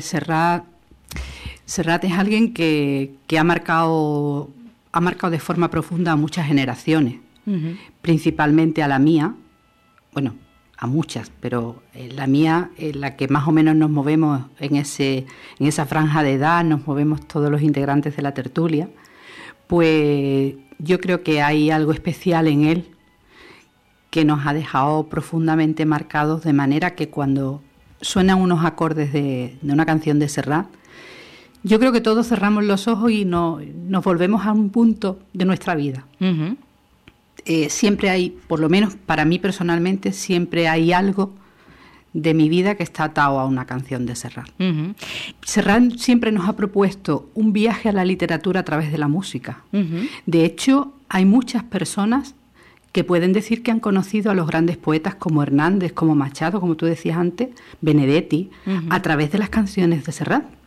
Serrat es alguien que ha marcado de forma profunda a muchas generaciones, principalmente a la mía, bueno, a muchas, pero la mía, en la que más o menos nos movemos en esa franja de edad, nos movemos todos los integrantes de la tertulia, pues yo creo que hay algo especial en él que nos ha dejado profundamente marcados, de manera que cuando suenan unos acordes de una canción de Serrat, yo creo que todos cerramos los ojos y nos volvemos a un punto de nuestra vida. Uh-huh. Siempre hay, por lo menos para mí personalmente, siempre hay algo de mi vida que está atado a una canción de Serrat. Uh-huh. Serrat siempre nos ha propuesto un viaje a la literatura a través de la música. Uh-huh. De hecho, hay muchas personas que pueden decir que han conocido a los grandes poetas como Hernández, como Machado, como tú decías antes, Benedetti, uh-huh, a través de las canciones de Serrat,